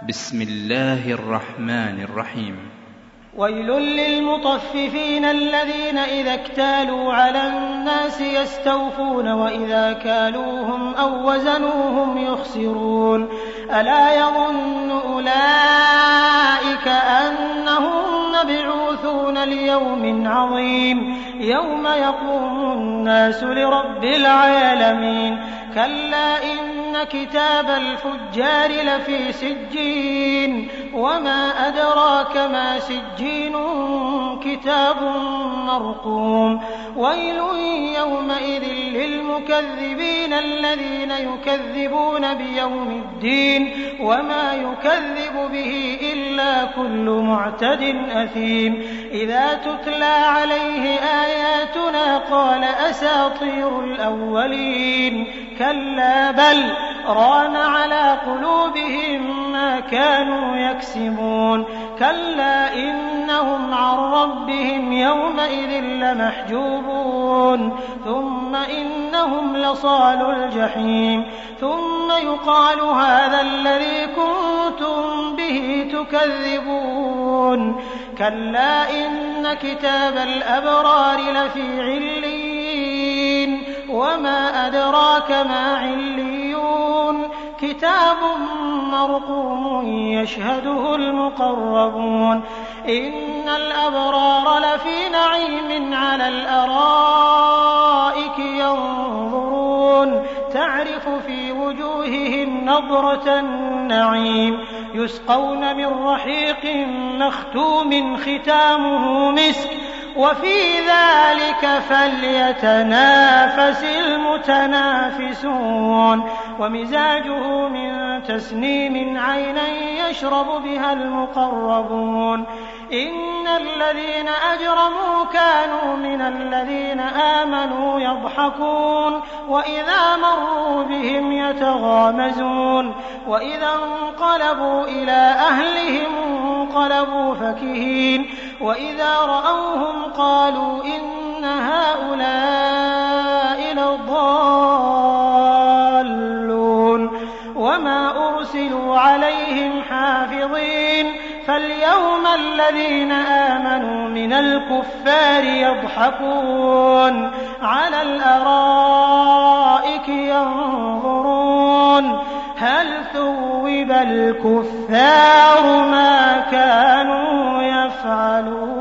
بسم الله الرحمن الرحيم. ويل للمطففين الذين إذا اكتالوا على الناس يستوفون وإذا كالوهم أو وزنوهم يخسرون ألا يظن أولئك أنهم مبعوثون ليوم عظيم يوم يقوم الناس لرب العالمين كلا إن كتاب الفجار لفي سجين وما أدراك ما سجين كتاب مرقوم ويل يومئذ للمكذبين الذين يكذبون بيوم الدين وما يكذب به إلا كل معتد أثيم إذا تتلى عليه آياتنا قال أساطير الأولين كلا بل ران على قلوبهم ما كانوا يكسبون كلا إنهم عن ربهم يومئذ لمحجوبون ثم إنهم لصالو الجحيم ثم يقال هذا الذي كنتم به تكذبون كلا إن كتاب الأبرار لفي عليين وما أدراك ما عليون كتاب مرقوم يشهده المقربون إن الأبرار لفي نعيم على الأرائك ينظرون تعرف في وجوههم نضرة النعيم يسقون من رحيق مختوم ختامه مسك وفي ذلك فليتنافس المتنافسون ومزاجه من تسنيم عينا يشرب بها المقربون إن الذين أجرموا كانوا من الذين آمنوا يضحكون وإذا مروا بهم يتغامزون وإذا انقلبوا إلى أهلهم انقلبوا فكهين وإذا رأوهم قالوا إن هؤلاء لضالون وما أرسلوا عليهم حافظين فاليوم الذين آمنوا من الكفار يضحكون على الأرائك ينظرون هل ثوب الكفار ما كانوا يفعلون.